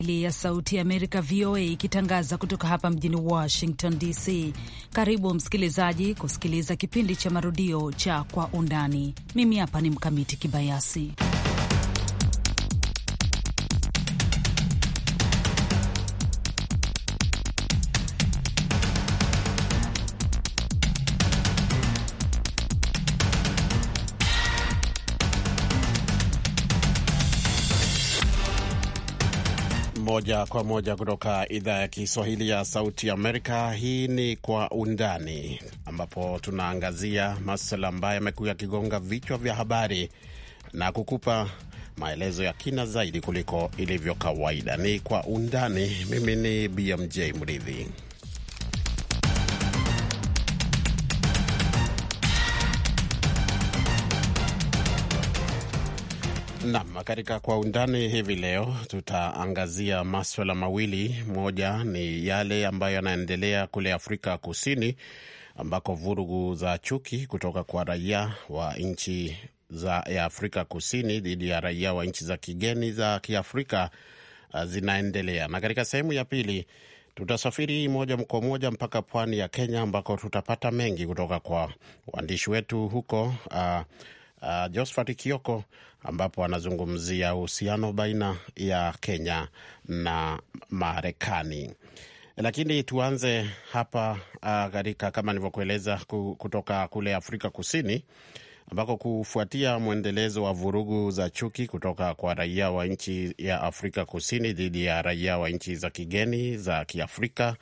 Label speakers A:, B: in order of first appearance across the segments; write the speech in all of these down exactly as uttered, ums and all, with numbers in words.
A: ya Sauti ya Amerika V O A ikitangaza kutoka hapa mjini Washington D C. Karibu msikilizaji kusikiliza kipindi cha marudio cha Kwa Undani. Mimi hapa ni Mkamiti Kibayasi.
B: Moja kwa moja kutoka idhaa ya Kiswahili ya Sauti ya Amerika. Hii ni Kwa Undani, ambapo tunaangazia masuala ambayo yamekuwa yakigonga vichwa vya habari na kukupa maelezo ya kina zaidi kuliko ilivyo kawaida. Ni Kwa Undani. Mimi ni B M J Mridhi. Naam, katika Kwa Undani hivi leo tutaangazia masuala mawili. Moja ni yale ambayo yanaendelea kule Afrika Kusini, ambako vurugu za chuki kutoka kwa raia wa nchi za ya Afrika Kusini dhidi ya raia wa nchi za kigeni za Kiafrika uh, zinaendelea. Na katika sehemu ya pili tutasafiri moja kwa moja mpaka pwani ya Kenya, ambako tutapata mengi kutoka kwa waandishi wetu huko uh, Uh, Josephat Kioko, ambapo anazungumzia uhusiano baina ya Kenya na Marekani. Lakini tuanze hapa katika uh, kama nilivyokueleza kutoka kule Afrika Kusini, ambako kufuatia mwendelezo wa vurugu za chuki kutoka kwa raia wa nchi ya Afrika Kusini dhidi ya raia wa nchi za kigeni za Kiafrika,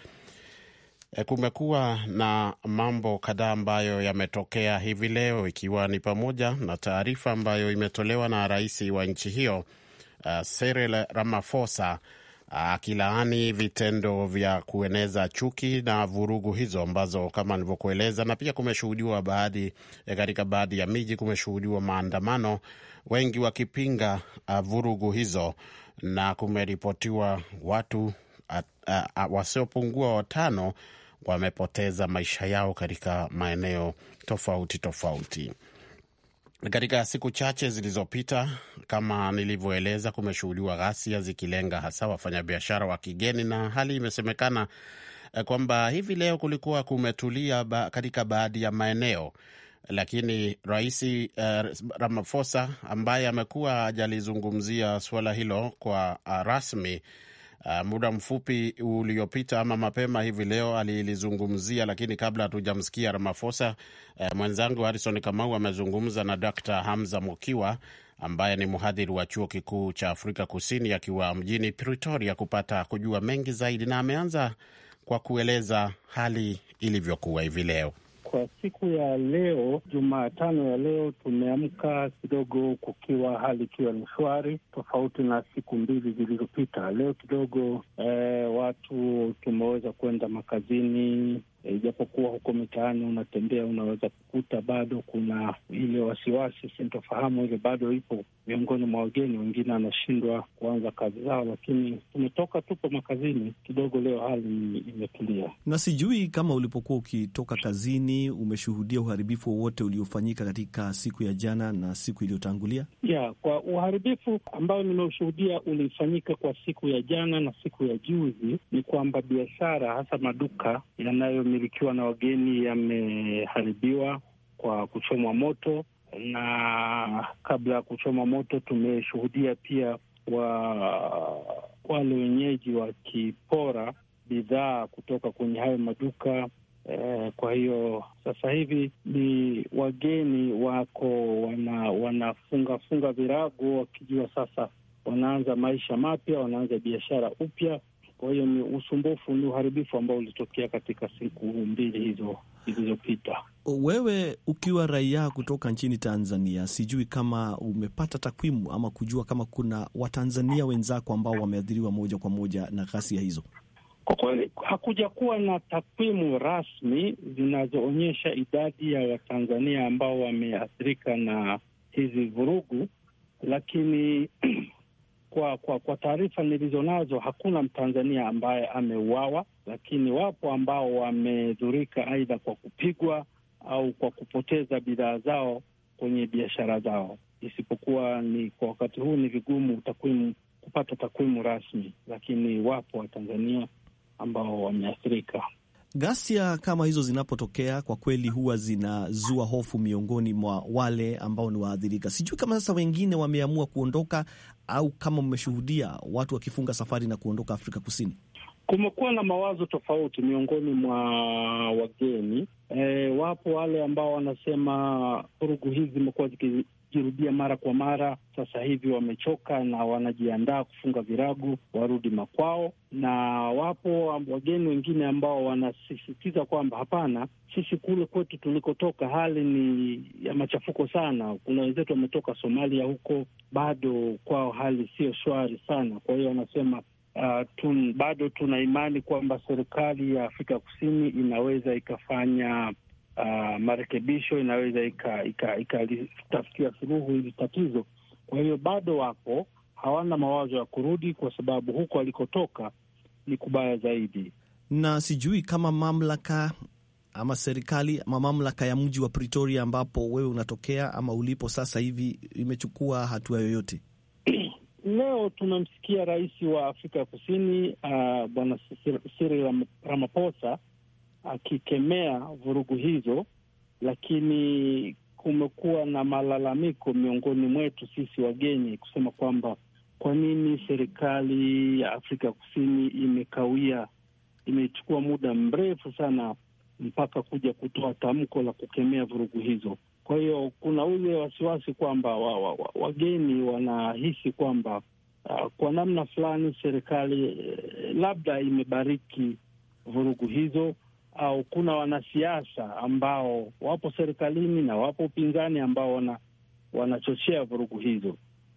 B: kumekuwa na mambo kadhaa ambayo yametokea hivi leo, ikiwa ni pamoja na taarifa ambayo imetolewa na rais wa nchi hiyo uh, Cyril Ramaphosa akilaani uh, vitendo vya kueneza chuki na vurugu hizo ambazo kama nilivyokueleza, na pia kumeshuhudiwa baadhi katika baadhi ya miji kumeshuhudiwa maandamano, wengi wakipinga uh, vurugu hizo, na kumeripotiwa watu uh, uh, wasiopungua watano wamepoteza maisha yao katika maeneo tofauti tofauti. Katika siku chache zilizopita, kama nilivyoeleza, kumeshuhudiwa ghasia zikilenga hasa wafanyabiashara wa kigeni, na hali imesemekana kwamba hivi leo kulikuwa kumetulia ba, katika baadhi ya maeneo. Lakini Rais uh, Ramaphosa ambaye amekuwa hajalizungumzia suala hilo kwa uh, rasmi Uh, muda mfupi uliopita ama mapema hivi leo alilizungumzia, lakini kabla hatujamsikia Ramaphosa, uh, mwenzangu Harrison Kamau amezungumza na Doctor Hamza Mokiwa ambaye ni mhadhiri wa Chuo Kikuu cha Afrika Kusini akiwa mjini Pretoria kupata kujua mengi zaidi, na ameanza kwa kueleza hali ilivyokuwa hivi leo.
C: Kwa siku ya leo, Jumatano ya leo, tumeamka kidogo kukiwa hali ikiwa ni shwari, tofauti na siku mbili zilizopita. Leo kidogo eh, watu tumeweza kwenda makazini, ijapokuwa e, huko mitaani unatembea unaweza kukuta bado kuna ile wasiwasi, sintofahamu ile bado ipo miongoni mwa wageni. Wengine wanashindwa kuanza kazi zao, lakini tumetoka, tupo makazini kidogo. Leo hali imetulia.
D: Na sijui kama ulipokuwa ukitoka kazini umeshuhudia uharibifu wowote uliofanyika katika siku ya jana na siku iliyotangulia?
C: Yeah, kwa uharibifu ambao nimeushuhudia ulifanyika kwa siku ya jana na siku ya juzi, ni kwamba biashara hasa maduka yanayo milikiwa na wageni yameharibiwa kwa kuchomwa moto, na kabla ya kuchomwa moto tumeshuhudia pia wa wale wenyeji wakipora bidhaa kutoka kwenye hayo maduka. Eh, kwa hiyo sasa hivi ni wageni wako wana wanafunga funga virago wakijua sasa wanaanza maisha mapya, wanaanza biashara upya. Kwa hiyo ni usumbufu, ni uharibifu ambao ulitokea katika siku mbili hizo zilizopita.
D: Wewe ukiwa raia kutoka nchini Tanzania, sijui kama umepata takwimu ama kujua kama kuna Watanzania wenzako ambao wameathiriwa moja kwa moja na ghasia hizo?
C: Kwa kweli hakuja kuwa na takwimu rasmi zinazoonyesha idadi ya Watanzania ambao wameathirika na hizi vurugu, lakini Kwa kwa, kwa taarifa nilizonazo hakuna Mtanzania ambaye ameuawa, lakini wapo ambao wamedhurika aidha kwa kupigwa au kwa kupoteza bidhaa zao kwenye biashara zao. Isipokuwa ni kwa wakati huu ni vigumu takwimu kupata takwimu rasmi, lakini wapo Watanzania ambao wameathirika.
D: Ghasia kama hizo zinapotokea, kwa kweli huwa zinazua hofu miongoni mwa wale ambao ni waathirika. Sijui kama sasa wengine wameamua kuondoka au kama mmeshuhudia watu wakifunga safari na kuondoka Afrika Kusini.
C: Kumekuwa na mawazo tofauti miongoni mwa wageni. E, wapo wale ambao wanasema vurugu hizi zimekuwa zikijirudia mara kwa mara, sasa hivi wamechoka na wanajiandaa kufunga virago warudi makwao, na wapo wageni wengine ambao wanasisitiza kwamba hapana, sisi kule kwetu tulikotoka hali ni ya machafuko sana. Kuna wenzetu wametoka Somalia, huko bado kwao hali sio shwari sana. Kwa hiyo wanasema Uh, tun, bado tuna imani kwamba serikali ya Afrika Kusini inaweza ikafanya uh, marekebisho, inaweza ikalitafutia ika, suluhu hili tatizo. Kwa hiyo bado wapo, hawana mawazo ya kurudi, kwa sababu huko walikotoka ni kubaya zaidi.
D: Na sijui kama mamlaka ama serikali ama mamlaka ya mji wa Pretoria ambapo wewe unatokea ama ulipo sasa hivi imechukua hatua yoyote?
C: Leo tumemsikia rais wa Afrika Kusini uh, bwana Cyril Ramaphosa akikemea vurugu hizo, lakini kumekuwa na malalamiko miongoni mwetu sisi wageni kusema kwamba kwa nini serikali ya Afrika Kusini imekawia, imechukua muda mrefu sana mpaka kuja kutoa tamko la kukemea vurugu hizo. Kwa hiyo kuna ule wasiwasi kwamba wa, wa, wa, wageni wanahisi kwamba uh, kwa namna fulani serikali eh, labda imebariki vurugu hizo, au kuna wanasiasa ambao wapo serikalini na wapo upinzani ambao wana, wanachochea vurugu hizo.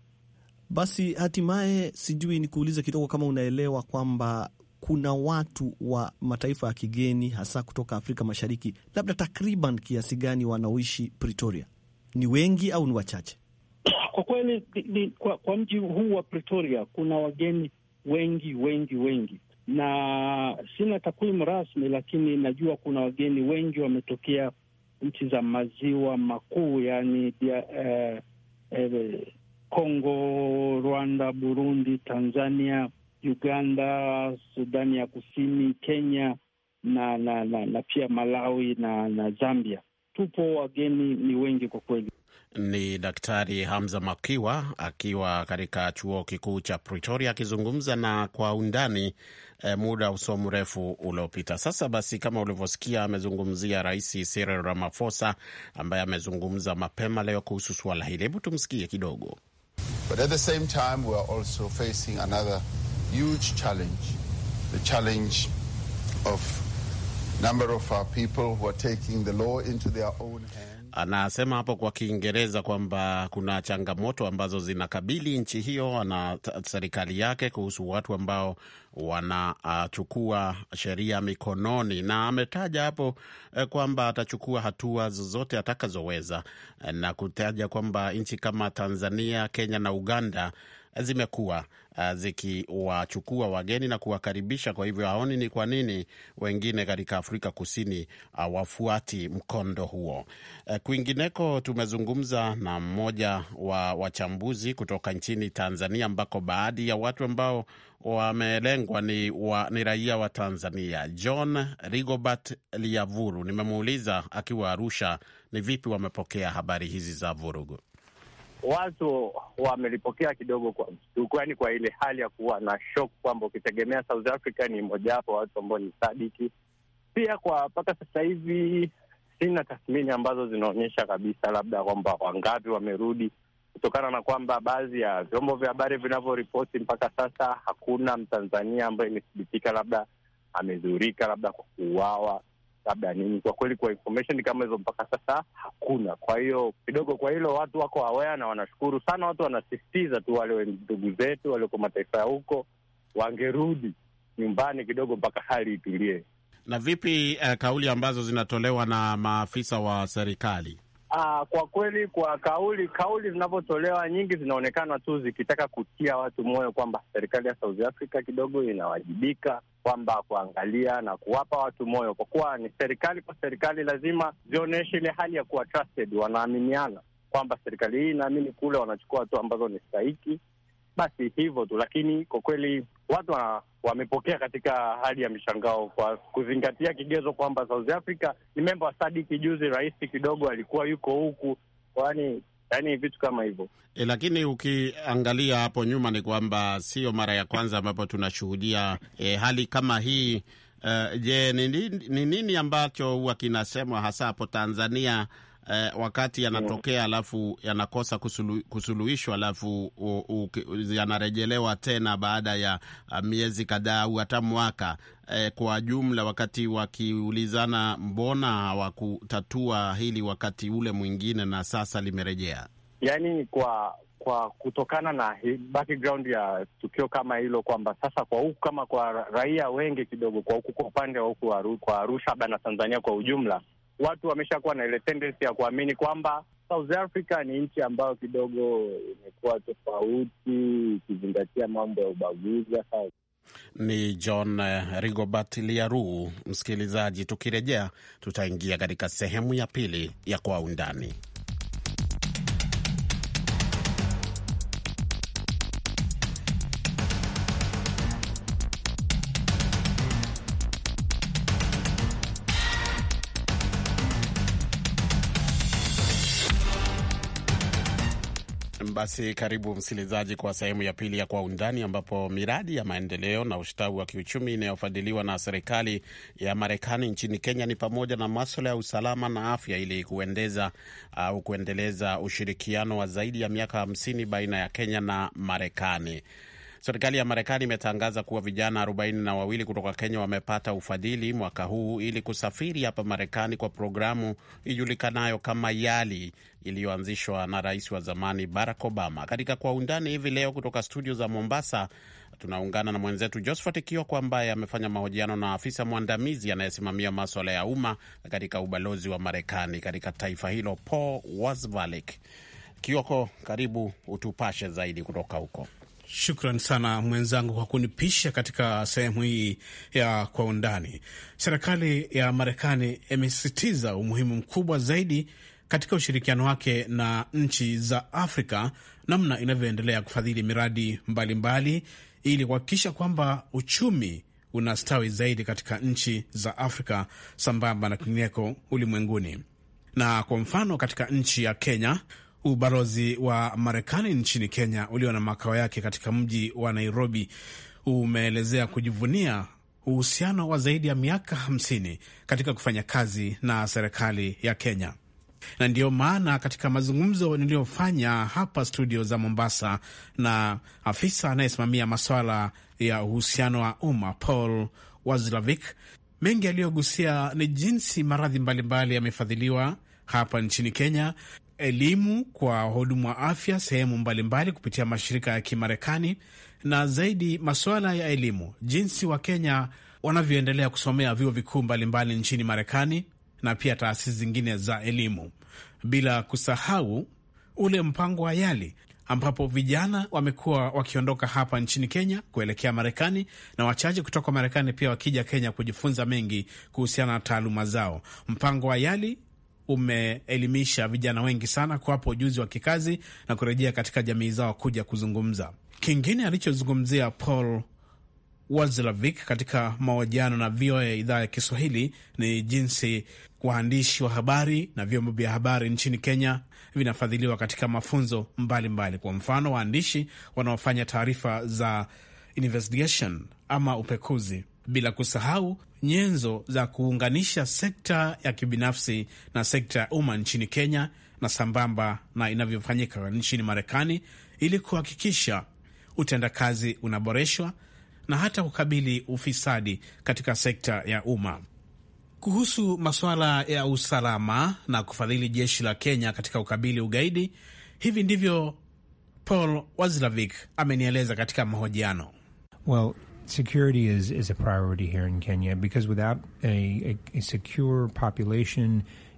D: Basi hatimaye, sijui nikuulize kidogo kama unaelewa kwamba kuna watu wa mataifa ya kigeni hasa kutoka Afrika Mashariki, labda takriban kiasi gani wanaoishi Pretoria? Ni wengi au ni wachache?
C: Kwa kweli ni, kwa, kwa mji huu wa Pretoria kuna wageni wengi wengi wengi, na sina takwimu rasmi, lakini najua kuna wageni wengi wametokea nchi za maziwa makuu, yani eh, eh, Kongo, Rwanda, Burundi, Tanzania, Uganda, Sudani ya Kusini, Kenya na na, na, na pia Malawi na, na Zambia. Tupo wageni ni wengi kwa kweli.
B: Ni Daktari Hamza Makiwa akiwa katika chuo kikuu cha Pretoria akizungumza na Kwa Undani eh, muda usio mrefu uliopita. Sasa basi, kama ulivyosikia, amezungumzia Rais Cyril Ramaphosa ambaye amezungumza mapema leo kuhusu suala hili. Hebu tumsikie kidogo.
E: But at the same time we are also facing another huge challenge, the challenge of number of our people who are taking the law into their own hands.
B: Anasema hapo kwa Kiingereza kwamba kuna changamoto ambazo zinakabili nchi hiyo na serikali yake kuhusu watu ambao wanachukua uh, sheria mikononi, na ametaja hapo eh, kwamba atachukua hatua zozote atakazoweza, eh, na kutaja kwamba nchi kama Tanzania, Kenya na Uganda zimekuwa uh, zikiwachukua wageni na kuwakaribisha. Kwa hivyo haoni ni kwa nini wengine katika Afrika Kusini uh, wafuati mkondo huo. Uh, kwingineko tumezungumza na mmoja wa wachambuzi kutoka nchini Tanzania ambako baadhi ya watu ambao wamelengwa ni, wa, ni raia wa Tanzania. John Rigobert Liavuru, nimemuuliza akiwa Arusha ni vipi wamepokea habari hizi za vurugu.
F: Watu wamelipokea kidogo kwa mshtuko, yani kwa ile hali ya kuwa na shock kwamba ukitegemea South Africa ni mojawapo watu ambao ni sadiki. Pia kwa mpaka sasa hivi sina tathmini ambazo zinaonyesha kabisa labda kwamba wangapi wamerudi, kutokana na kwamba baadhi ya vyombo vya habari vinavyoripoti mpaka sasa hakuna Mtanzania ambaye imethibitika labda amedhurika, labda kwa kuuawa, labda nini. Kwa kweli kwa information kama hizo mpaka sasa hakuna. Kwa hiyo kidogo kwa hilo watu wako aware na wanashukuru sana. Watu wanasisitiza tu wale ndugu zetu wale kwa mataifa ya huko wangerudi nyumbani kidogo mpaka hali itulie.
B: Na vipi uh, kauli ambazo zinatolewa na maafisa wa serikali?
F: Ah, kwa kweli kwa kauli kauli zinapotolewa nyingi zinaonekana tu zikitaka kutia watu moyo kwamba serikali ya South Africa kidogo inawajibika, kwamba kuangalia na kuwapa watu moyo, kwa kuwa ni serikali kwa serikali lazima zionyeshe ile hali ya kuwa trusted, wanaaminiana kwamba serikali hii inaamini kule wanachukua watu ambazo ni stahiki, basi hivyo tu. Lakini kwa kweli watu wa, wamepokea katika hali ya mshangao kwa kuzingatia kigezo kwamba South Africa ni memba wa SADC. Juzi rais kidogo alikuwa yuko huku, kwani yaani vitu kama hivyo.
B: E, lakini ukiangalia hapo nyuma ni kwamba sio mara ya kwanza ambapo tunashuhudia e, hali kama hii. Uh, je, ni nini, nini ambacho huwa kinasemwa hasa hapo Tanzania uh, wakati yanatokea alafu yanakosa kusulu, kusuluhishwa alafu yanarejelewa tena baada ya uh, miezi kadhaa au hata mwaka uh, kwa jumla, wakati wakiulizana mbona hawakutatua hili wakati ule mwingine na sasa limerejea?
F: Yaani kwa kwa kutokana na background ya tukio kama hilo, kwamba sasa kwa huku kama kwa raia wengi kidogo kwa huku kwa upande wa huku Aru, kwa Arusha na Tanzania kwa ujumla, watu wameshakuwa na ile tendency ya kuamini kwamba South Africa ni nchi ambayo kidogo imekuwa tofauti ikizingatia mambo ya ubaguzi.
B: Ni John uh, Rigobert Liaru. Msikilizaji, tukirejea tutaingia katika sehemu ya pili ya Kwa Undani. Basi karibu msikilizaji kwa sehemu ya pili ya Kwa Undani, ambapo miradi ya maendeleo na ustawi wa kiuchumi inayofadhiliwa na serikali ya Marekani nchini Kenya ni pamoja na masuala ya usalama na afya, ili kuendeza au uh, kuendeleza ushirikiano wa zaidi ya miaka hamsini baina ya Kenya na Marekani. Serikali ya Marekani imetangaza kuwa vijana arobaini na wawili kutoka Kenya wamepata ufadhili mwaka huu ili kusafiri hapa Marekani kwa programu ijulikanayo kama YALI iliyoanzishwa na rais wa zamani Barack Obama. Katika Kwa Undani hivi leo kutoka studio za Mombasa tunaungana na mwenzetu Josephat Kioko ambaye amefanya mahojiano na afisa mwandamizi anayesimamia masuala ya umma katika ubalozi wa Marekani katika taifa hilo, Paul Wazvalik. Kioko, karibu utupashe zaidi kutoka huko.
G: Shukran sana mwenzangu kwa kunipisha katika sehemu hii ya Kwa Undani. Serikali ya Marekani imesisitiza umuhimu mkubwa zaidi katika ushirikiano wake na nchi za Afrika, namna inavyoendelea kufadhili miradi mbalimbali mbali, ili kuhakikisha kwamba uchumi unastawi zaidi katika nchi za Afrika sambamba na kwingineko ulimwenguni. Na kwa mfano katika nchi ya Kenya, ubalozi wa Marekani nchini Kenya ulio na makao yake katika mji wa Nairobi umeelezea kujivunia uhusiano wa zaidi ya miaka hamsini katika kufanya kazi na serikali ya Kenya. Na ndiyo maana katika mazungumzo niliyofanya hapa studio za Mombasa na afisa anayesimamia masuala ya uhusiano wa umma Paul Wazlavik, mengi aliyogusia ni jinsi maradhi mbalimbali yamefadhiliwa hapa nchini Kenya, elimu kwa wahudumu wa afya sehemu mbalimbali kupitia mashirika ya Kimarekani, na zaidi masuala ya elimu, jinsi wa Kenya wanavyoendelea kusomea vyuo vikuu mbalimbali nchini Marekani na pia taasisi zingine za elimu, bila kusahau ule mpango wa YALI ambapo vijana wamekuwa wakiondoka hapa nchini Kenya kuelekea Marekani, na wachache kutoka Marekani pia wakija Kenya kujifunza mengi kuhusiana na taaluma zao. Mpango wa YALI umeelimisha vijana wengi sana kuwapa ujuzi wa kikazi na kurejea katika jamii zao kuja kuzungumza. Kingine alichozungumzia Paul Wazlavik katika mahojiano na V O A idhaa ya Kiswahili ni jinsi waandishi wa habari na vyombo vya habari nchini Kenya vinafadhiliwa katika mafunzo mbalimbali mbali. Kwa mfano, waandishi wanaofanya taarifa za investigation ama upekuzi, bila kusahau nyenzo za kuunganisha sekta ya kibinafsi na sekta ya umma nchini Kenya na sambamba na inavyofanyika nchini Marekani, ili kuhakikisha utendakazi unaboreshwa na hata kukabili ufisadi katika sekta ya umma. Kuhusu masuala ya usalama na kufadhili jeshi la Kenya katika ukabili ugaidi, hivi ndivyo Paul Wazlavik amenieleza katika mahojiano.
H: Well, security is, is a priority here in Kenya because without a, a, a secure population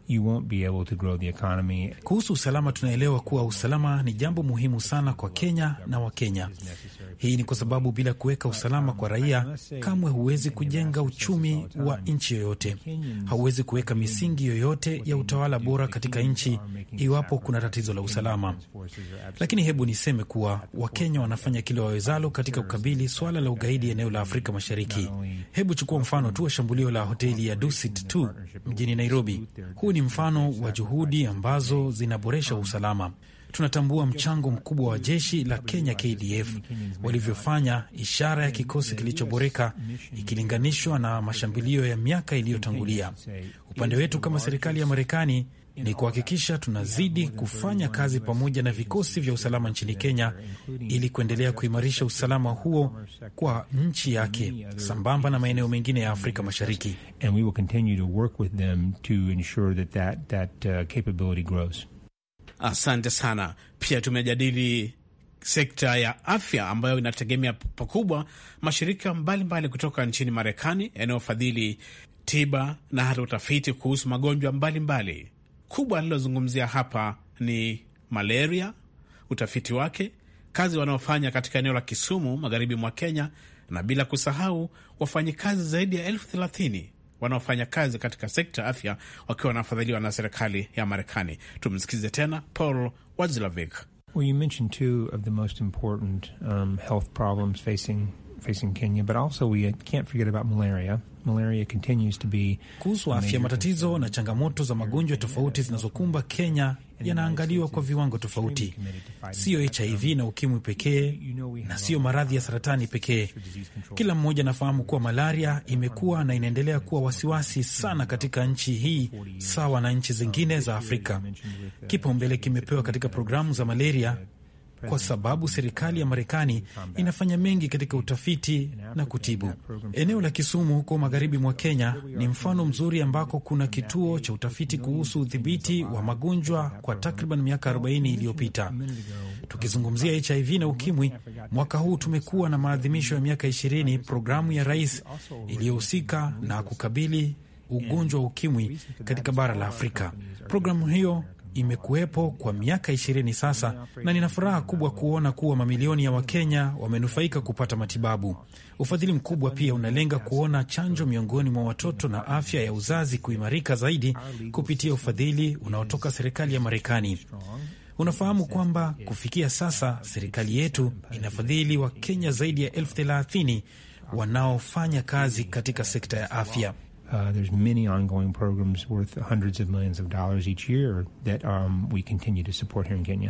H: you won't be able to grow the economy.
I: Kuhusu usalama, tunaelewa kuwa usalama ni jambo muhimu sana kwa Kenya na Wakenya. Hii ni kwa sababu bila kuweka usalama kwa raia, kamwe huwezi kujenga uchumi wa nchi yoyote. Hauwezi kuweka misingi yoyote ya utawala bora katika nchi iwapo kuna tatizo la usalama. Lakini hebu niseme kuwa Wakenya wanafanya kile wawezalo katika kukabili swala la ugaidi eneo la Afrika Mashariki. Hebu chukua mfano tu wa shambulio la hoteli ya Dusit tu mjini Nairobi. Huu ni mfano wa juhudi ambazo zinaboresha usalama. Tunatambua mchango mkubwa wa jeshi la Kenya K D F walivyofanya, ishara ya kikosi kilichoboreka ikilinganishwa na mashambulio ya miaka iliyotangulia. Upande wetu kama serikali ya Marekani ni kuhakikisha tunazidi kufanya kazi pamoja na vikosi vya usalama nchini Kenya ili kuendelea kuimarisha usalama huo kwa nchi yake sambamba na maeneo mengine ya Afrika Mashariki.
H: And we will continue to work with them to ensure that that, that uh, capability grows.
G: Asante sana. Pia tumejadili sekta ya afya ambayo inategemea pakubwa mashirika mbalimbali mbali kutoka nchini Marekani yanayofadhili tiba na hata utafiti kuhusu magonjwa mbalimbali mbali. Kubwa alilozungumzia hapa ni malaria, utafiti wake, kazi wanaofanya katika eneo la Kisumu magharibi mwa Kenya, na bila kusahau wafanyikazi zaidi ya elfu thelathini wanaofanya kazi katika sekta afya wakiwa wanafadhiliwa na serikali ya Marekani. Tumsikize tena Paul Wadzlawick.
H: Well, you mentioned two of the most important um, health problems facing facing Kenya, but also we can't forget about malaria. Malaria continues to be
I: kuhusu afya. Matatizo na changamoto za magonjwa tofauti zinazokumba Kenya yanaangaliwa kwa viwango tofauti. Sio H I V na ukimwi pekee, na sio maradhi ya saratani pekee. Kila mmoja anafahamu kuwa malaria imekuwa na inaendelea kuwa wasiwasi sana katika nchi hii, sawa na nchi zingine za Afrika. Kipaumbele kimepewa katika programu za malaria kwa sababu serikali ya Marekani inafanya mengi katika utafiti na kutibu. Eneo la Kisumu huko magharibi mwa Kenya ni mfano mzuri ambako kuna kituo cha utafiti kuhusu udhibiti wa magonjwa kwa takriban miaka arobaini iliyopita. Tukizungumzia H I V na ukimwi, mwaka huu tumekuwa na maadhimisho ya miaka ishirini programu ya rais iliyohusika na kukabili ugonjwa wa ukimwi katika bara la Afrika. Programu hiyo imekuwepo kwa miaka ishirini sasa, na nina furaha kubwa kuona kuwa mamilioni ya Wakenya wamenufaika kupata matibabu. Ufadhili mkubwa pia unalenga kuona chanjo miongoni mwa watoto na afya ya uzazi kuimarika zaidi kupitia ufadhili unaotoka serikali ya Marekani. Unafahamu kwamba kufikia sasa serikali yetu inafadhili Wakenya zaidi ya elfu thelathini wanaofanya kazi katika sekta ya afya.
H: Uh, there's many ongoing programs worth hundreds of millions of dollars each year that um, we continue to support here in Kenya.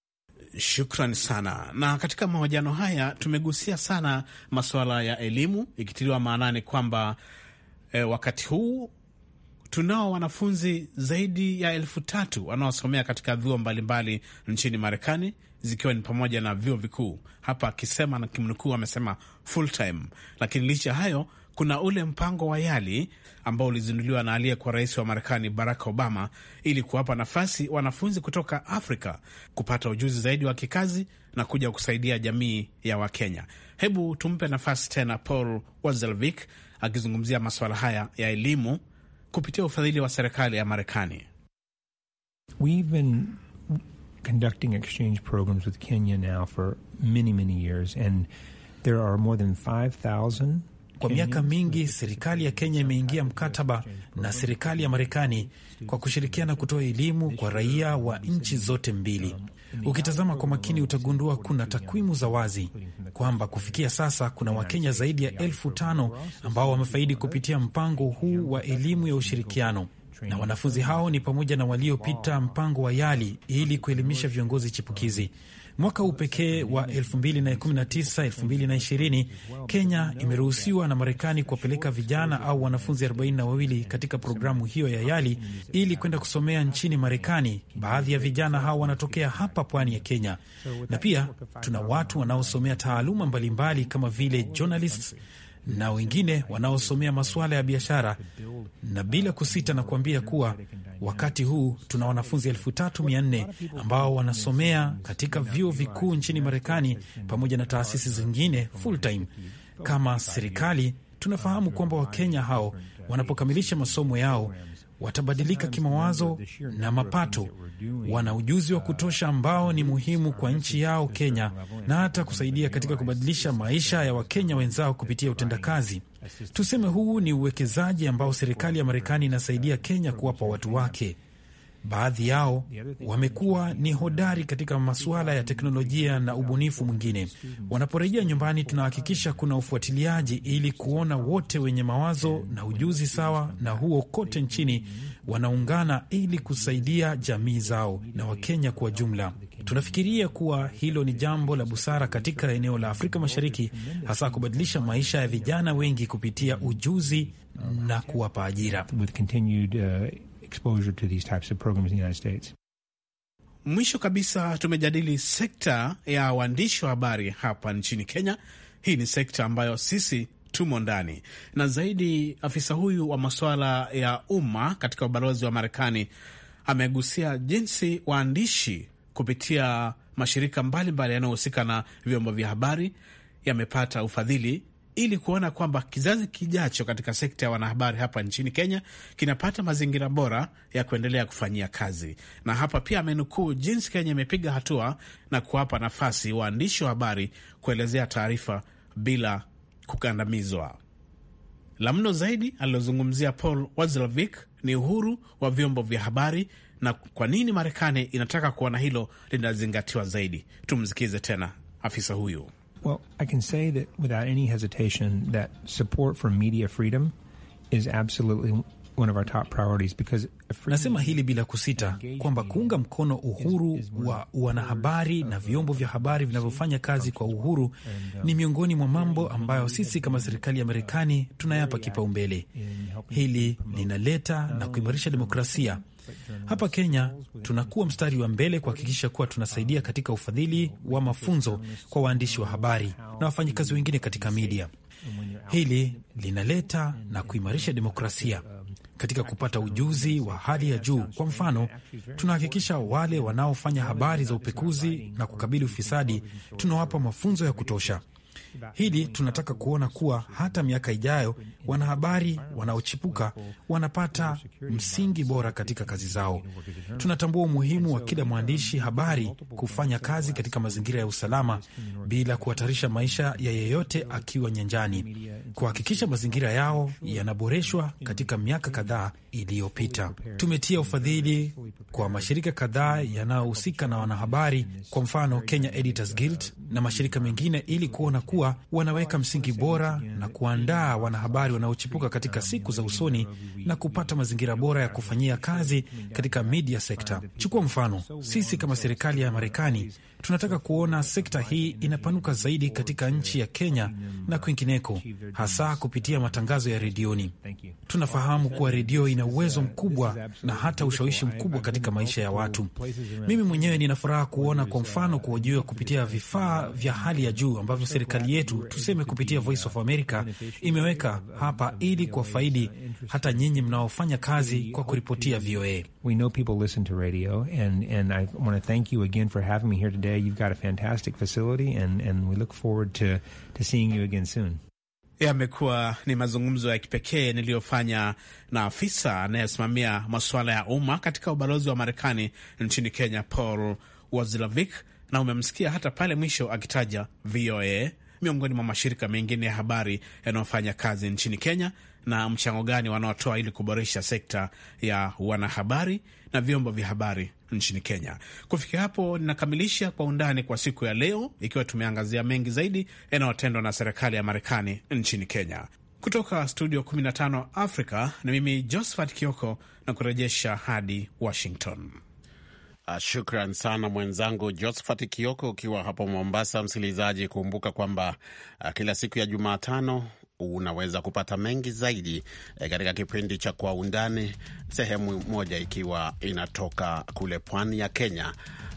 G: Shukran sana. Na katika mahojiano haya tumegusia sana masuala ya elimu, ikitiliwa maanani kwamba eh, wakati huu tunao wanafunzi zaidi ya elfu tatu wanaosomea katika vyuo mbalimbali nchini Marekani, zikiwa ni pamoja na vyuo vikuu. Hapa akisema na kimnukuu amesema full time. Lakini licha hayo kuna ule mpango wa YALI ambao ulizinduliwa na aliyekuwa rais wa Marekani Barack Obama ili kuwapa nafasi wanafunzi kutoka Afrika kupata ujuzi zaidi wa kikazi na kuja kusaidia jamii ya Wakenya. Hebu tumpe nafasi tena Paul Wadzlawick akizungumzia masuala haya ya elimu kupitia ufadhili wa serikali ya Marekani.
H: We've been conducting exchange programs with Kenya now for many many years, and there are more than five thousand.
I: Kwa miaka mingi serikali ya Kenya imeingia mkataba na serikali ya Marekani kwa kushirikiana kutoa elimu kwa raia wa nchi zote mbili. Ukitazama kwa makini utagundua kuna takwimu za wazi kwamba kufikia sasa kuna Wakenya zaidi ya elfu tano ambao wamefaidi kupitia mpango huu wa elimu ya ushirikiano. Na wanafunzi hao ni pamoja na waliopita mpango wa YALI ili kuelimisha viongozi chipukizi. Mwaka huu pekee wa elfu mbili kumi na tisa elfu mbili ishirini Kenya imeruhusiwa na Marekani kuwapeleka vijana au wanafunzi arobaini na wawili katika programu hiyo ya YALI ili kwenda kusomea nchini Marekani. Baadhi ya vijana hao wanatokea hapa pwani ya Kenya, na pia tuna watu wanaosomea taaluma mbalimbali kama vile journalists na wengine wanaosomea masuala ya biashara. Na bila kusita na kuambia kuwa wakati huu tuna wanafunzi elfu tatu mia nne ambao wanasomea katika vyuo vikuu nchini Marekani pamoja na taasisi zingine full time. Kama serikali tunafahamu kwamba Wakenya hao wanapokamilisha masomo yao watabadilika kimawazo na mapato, wana ujuzi wa kutosha ambao ni muhimu kwa nchi yao Kenya, na hata kusaidia katika kubadilisha maisha ya Wakenya wenzao kupitia utendakazi. Tuseme huu ni uwekezaji ambao serikali ya Marekani inasaidia Kenya kuwapa watu wake. Baadhi yao wamekuwa ni hodari katika masuala ya teknolojia na ubunifu mwingine. Wanaporejea nyumbani, tunahakikisha kuna ufuatiliaji ili kuona wote wenye mawazo na ujuzi sawa na huo kote nchini wanaungana ili kusaidia jamii zao na Wakenya kwa jumla. Tunafikiria kuwa hilo ni jambo la busara katika eneo la Afrika Mashariki, hasa kubadilisha maisha ya vijana wengi kupitia ujuzi na kuwapa ajira. Exposure to these types of programs in the United States.
G: Mwisho kabisa, tumejadili sekta ya waandishi wa habari hapa nchini Kenya. Hii ni sekta ambayo sisi tumo ndani, na zaidi afisa huyu wa masuala ya umma katika ubalozi wa Marekani amegusia jinsi waandishi kupitia mashirika mbalimbali yanayohusika na vyombo vya habari yamepata ufadhili ili kuona kwamba kizazi kijacho katika sekta ya wanahabari hapa nchini Kenya kinapata mazingira bora ya kuendelea kufanyia kazi. Na hapa pia amenukuu jinsi Kenya imepiga hatua na kuwapa nafasi waandishi wa habari kuelezea taarifa bila kukandamizwa. La mno zaidi alilozungumzia Paul Wazlavik ni uhuru wa vyombo vya habari na kwa nini Marekani inataka kuona hilo linazingatiwa zaidi. Tumsikize tena afisa huyu.
H: Well, I can say that without any hesitation that support for media freedom is absolutely one of our top priorities because
I: nasema hili bila kusita kwamba kuunga mkono uhuru wa wanahabari na vyombo vya habari vinavyofanya kazi kwa uhuru ni miongoni mwa mambo ambayo sisi kama serikali ya Marekani tunayapa kipaumbele. Hili linaleta na kuimarisha demokrasia. Hapa Kenya tunakuwa mstari wa mbele kuhakikisha kuwa tunasaidia katika ufadhili wa mafunzo kwa waandishi wa habari na wafanyikazi wengine katika media. Hili linaleta na kuimarisha demokrasia katika kupata ujuzi wa hali ya juu. Kwa mfano, tunahakikisha wale wanaofanya habari za upekuzi na kukabili ufisadi tunawapa mafunzo ya kutosha. Hili tunataka kuona kuwa hata miaka ijayo wanahabari wanaochipuka wanapata msingi bora katika kazi zao. Tunatambua umuhimu wa kila mwandishi habari kufanya kazi katika mazingira ya usalama bila kuhatarisha maisha ya yeyote akiwa nyanjani, kuhakikisha mazingira yao yanaboreshwa. Katika miaka kadhaa iliyopita tumetia ufadhili kwa mashirika kadhaa yanayohusika na wanahabari, kwa mfano Kenya Editors Guild na mashirika mengine, ili kuona kuwa wanaweka msingi bora na kuandaa wanahabari wanaochipuka katika siku za usoni na kupata mazingira bora ya kufanyia kazi katika media sector. Chukua mfano, sisi kama serikali ya Marekani tunataka kuona sekta hii inapanuka zaidi katika nchi ya Kenya na kwingineko, hasa kupitia matangazo ya redioni. Tunafahamu kuwa redio ina uwezo mkubwa na hata ushawishi mkubwa katika maisha ya watu. Mimi mwenyewe nina furaha kuona kwa mfano kuhojiwa kupitia vifaa vya hali ya juu ambavyo serikali yetu, tuseme kupitia Voice of America, imeweka hapa ili kuwafaidi hata nyinyi mnaofanya kazi kwa kuripotia V O A.
H: We know people listen to radio and and I want to thank you again for having me here today. You've got a fantastic facility and and we look forward to to seeing you again soon.
G: Yamekuwa ni mazungumzo ya kipekee niliyofanya na afisa anayesimamia masuala ya umma katika ubalozi wa Marekani nchini Kenya, Paul Wazlavik, na umemsikia hata pale mwisho akitaja V O A miongoni mwa mashirika mengine ya habari yanayofanya kazi nchini Kenya na mchango gani wanaotoa ili kuboresha sekta ya wanahabari na vyombo vya habari nchini Kenya. Kufikia hapo ninakamilisha Kwa Undani kwa siku ya leo, ikiwa tumeangazia mengi zaidi yanayotendwa na serikali ya Marekani nchini Kenya. Kutoka studio kumi na tano Afrika, ni mimi Josephat Kioko na kurejesha hadi Washington.
B: Uh, shukran sana mwenzangu Josephat Kioko ukiwa hapo Mombasa. Msikilizaji, kumbuka kwamba uh, kila siku ya Jumatano unaweza kupata mengi zaidi eh, katika kipindi cha Kwa Undani, sehemu moja ikiwa inatoka kule pwani ya Kenya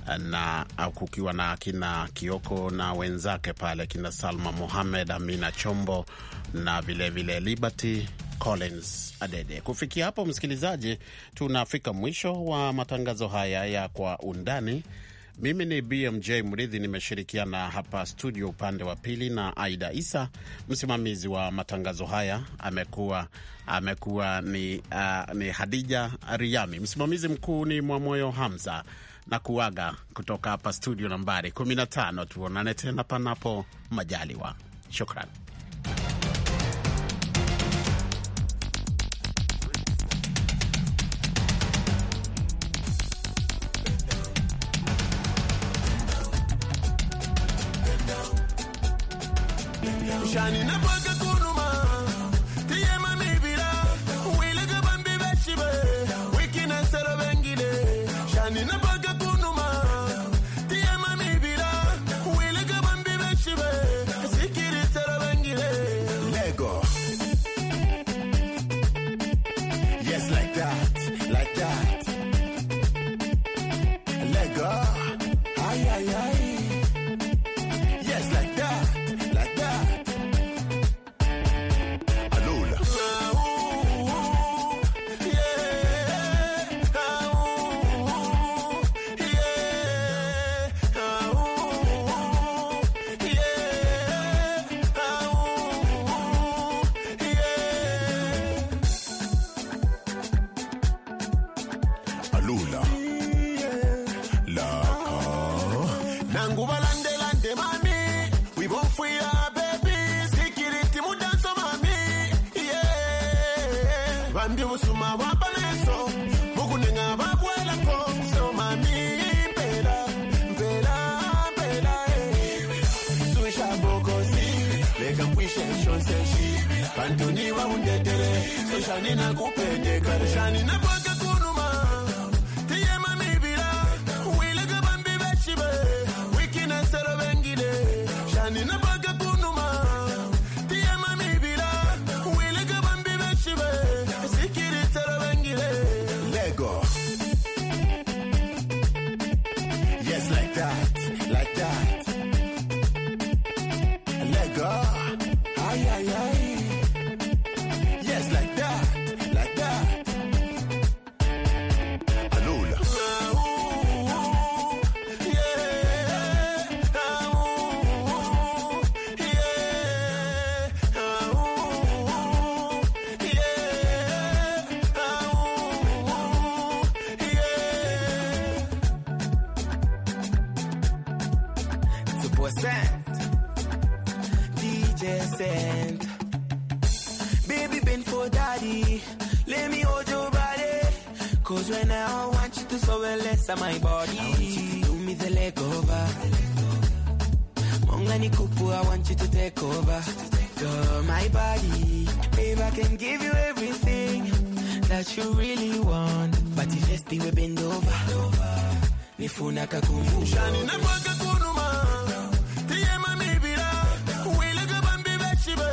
B: na kukiwa na kina Kioko na wenzake pale, kina Salma Mohamed, Amina Chombo na vile vile Liberty Collins Adede. Kufikia hapo msikilizaji, tunafika mwisho wa matangazo haya ya Kwa Undani. Mimi ni B M J Mridhi, nimeshirikiana hapa studio upande wa pili na Aida Isa. Msimamizi wa matangazo haya amekuwa amekuwa ni, uh, ni Hadija Riami. Msimamizi mkuu ni Mwamoyo Hamza, na kuaga kutoka hapa studio nambari kumi na tano. Tuonane tena panapo majaliwa. Shukran.
J: Shani na boga kunuma tiye mami bila wile gabambi bachibe wiki na sero bengile. Shani na boga kunuma tiye mami bila wile gabambi bachibe sikiri sero bengile. Lego. Yes, like that, like that. Lego. Ay ay ay. Yes, like that, like that. Antoni wa undetere so shani na kupende kare shani na boga kunuma tiye mami bila wile gabambi bachibe wiki na sero bengile. Shani na boga kunuma tiye mami bila wile gabambi bachibe sikiri sero bengile. Lego. Yes, like that, like that. Lego. Ay ay ay. Yes, like that, like that. Alula. Super Sent, D J Sent. Baby, been for daddy. Let me hold your body. Cause when I want you to so well less of my body. I want you to do me the leg over. Mongani kupu, I want you to take over. Girl, my body. Babe, I can give you everything that you really want. But if you stay, we bend over. Nifuna kakumbu. Shani na boga kunuma. Tiye mami bila. Wile gabambi bachibe.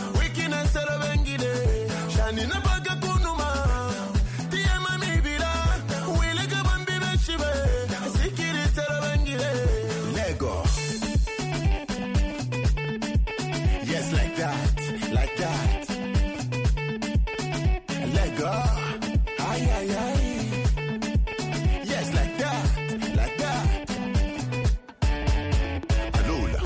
J: Shani na boga kunuma tiye mami bila wile gabambi bachibe sikiri sero bengile. Lego. Yes, like that, like that. Lego. Ay ay ay. Yes, like that, like that. Alula.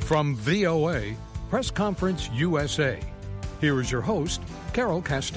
K: From V O A, Press Conference U S A, here is your host, Carol Castillo.